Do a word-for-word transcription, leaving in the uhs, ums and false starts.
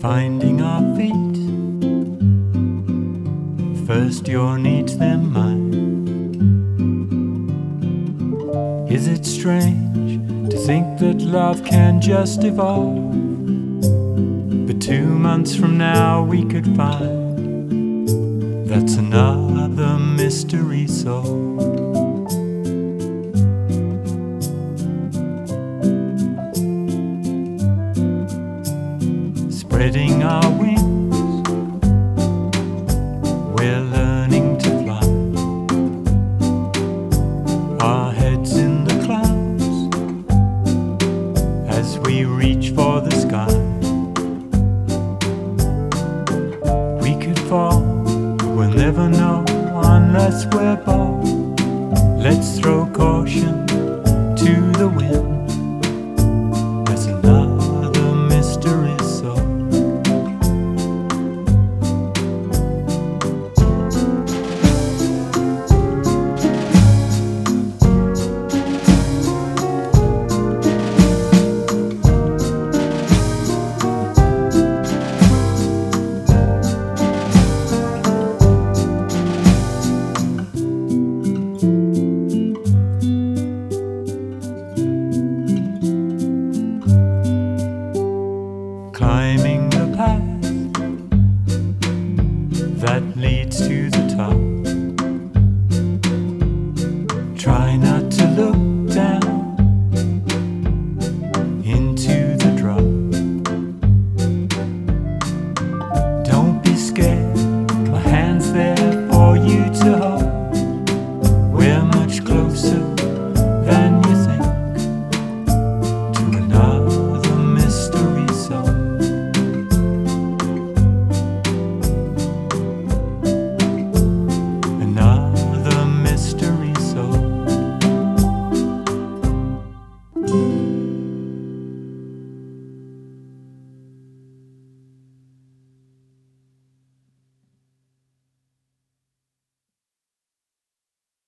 finding our feet. First your needs, then mine. Is it strange to think that love can just evolve? But two months from now we could find that's another mystery solved. Spreading our wings, we're learning to fly. Our heads in the clouds as we reach for the sky. We could fall, we'll never know unless we're bold. Let's throw caution to the wind. There's another mystery solved. Climbing